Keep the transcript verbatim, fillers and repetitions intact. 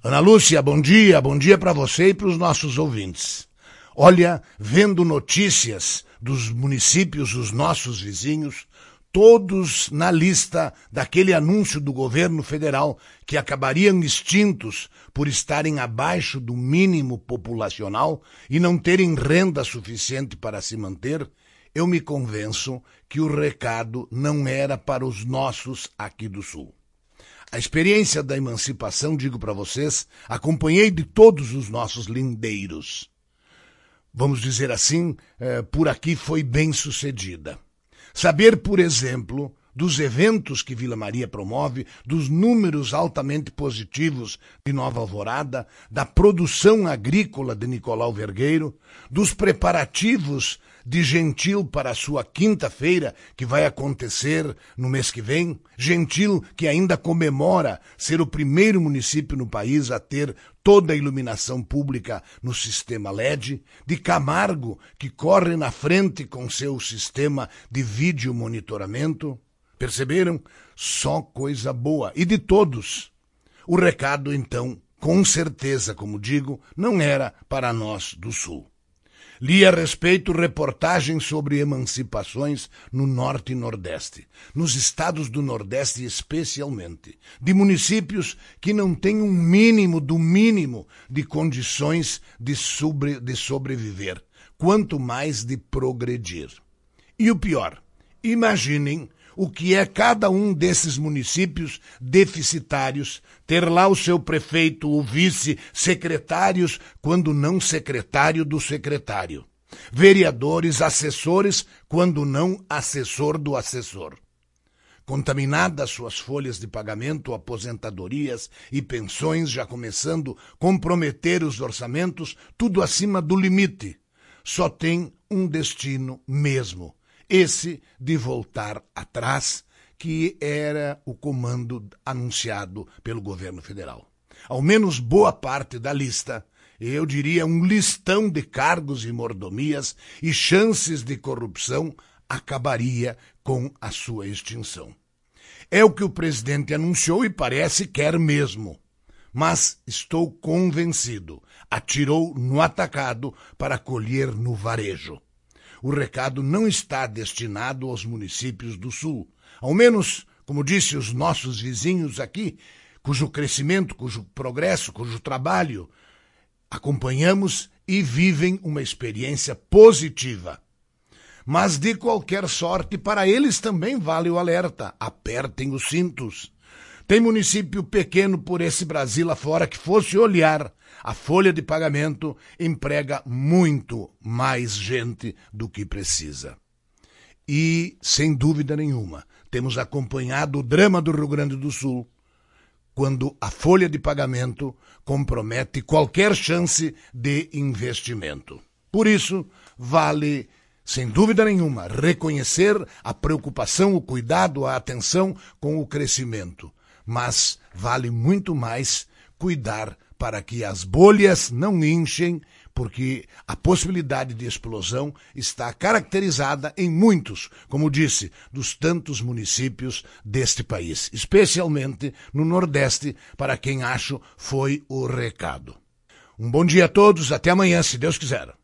Ana Lúcia, bom dia, bom dia para você e para os nossos ouvintes. Olha, vendo notícias dos municípios, os nossos vizinhos, todos na lista daquele anúncio do governo federal que acabariam extintos por estarem abaixo do mínimo populacional e não terem renda suficiente para se manter, eu me convenço que o recado não era para os nossos aqui do Sul. A experiência da emancipação, digo para vocês, acompanhei de todos os nossos lindeiros. Vamos dizer assim, eh, por aqui foi bem sucedida. Saber, por exemplo, dos eventos que Vila Maria promove, dos números altamente positivos de Nova Alvorada, da produção agrícola de Nicolau Vergueiro, dos preparativos de Gentil para a sua quinta-feira, que vai acontecer no mês que vem, Gentil que ainda comemora ser o primeiro município no país a ter toda a iluminação pública no sistema L E D, de Camargo, que corre na frente com seu sistema de vídeo monitoramento. Perceberam? Só coisa boa. E de todos. O recado, então, com certeza, como digo, não era para nós do Sul. Li a respeito reportagens sobre emancipações no Norte e Nordeste, nos estados do Nordeste especialmente, de municípios que não têm um mínimo do mínimo de condições de, sobre, de sobreviver, quanto mais de progredir. E o pior, imaginem o que é cada um desses municípios deficitários, ter lá o seu prefeito, o vice, secretários, quando não secretário do secretário, vereadores, assessores, quando não assessor do assessor. Contaminadas suas folhas de pagamento, aposentadorias e pensões, já começando a comprometer os orçamentos, tudo acima do limite. Só tem um destino mesmo, esse de voltar atrás, que era o comando anunciado pelo governo federal. Ao menos boa parte da lista, eu diria um listão de cargos e mordomias e chances de corrupção, acabaria com a sua extinção. É o que o presidente anunciou e parece quer mesmo. Mas estou convencido, atirou no atacado para colher no varejo. O recado não está destinado aos municípios do Sul. Ao menos, como disse os nossos vizinhos aqui, cujo crescimento, cujo progresso, cujo trabalho acompanhamos e vivem uma experiência positiva. Mas, de qualquer sorte, para eles também vale o alerta. Apertem os cintos. Tem município pequeno por esse Brasil afora que, fosse olhar, a folha de pagamento emprega muito mais gente do que precisa. E, sem dúvida nenhuma, temos acompanhado o drama do Rio Grande do Sul, quando a folha de pagamento compromete qualquer chance de investimento. Por isso, vale, sem dúvida nenhuma, reconhecer a preocupação, o cuidado, a atenção com o crescimento. Mas vale muito mais cuidar para que as bolhas não inchem, porque a possibilidade de explosão está caracterizada em muitos, como disse, dos tantos municípios deste país, especialmente no Nordeste, para quem acho foi o recado. Um bom dia a todos, até amanhã, se Deus quiser.